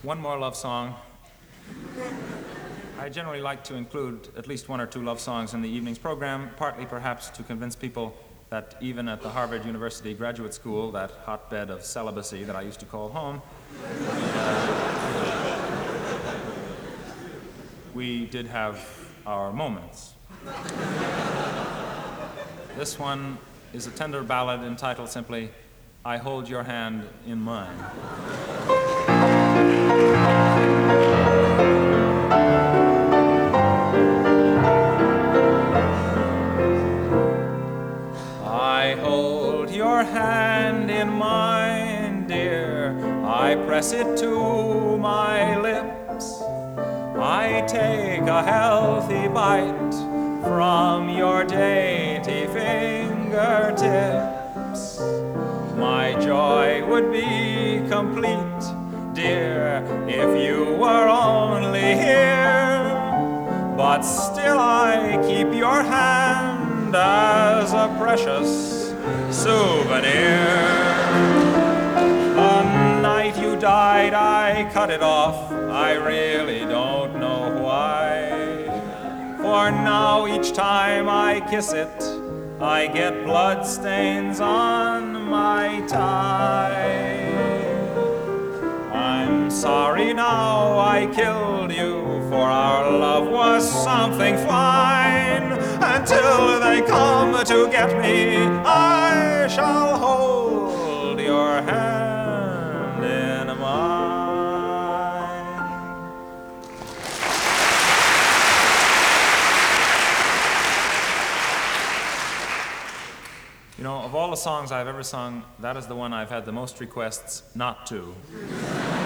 One more love song. I generally like to include at least one or two love songs in the evening's program, partly perhaps to convince people that even at the Harvard University Graduate School, that hotbed of celibacy that I used to call home, we did have our moments. This one is a tender ballad entitled simply, I Hold Your Hand in Mine. I hold your hand in mine, dear. I press it to my lips. I take a healthy bite from your dainty fingertips. My joy would be complete, dear, if you were only here. But still I keep your hand as a precious souvenir. The night you died, I cut it off. I really don't know why. For now, each time I kiss it, I get blood stains on my tie. I'm sorry now I killed you, for our love was something fine. Until they come to get me, I shall hold your hand in mine. You know, of all the songs I've ever sung, that is the one I've had the most requests not to.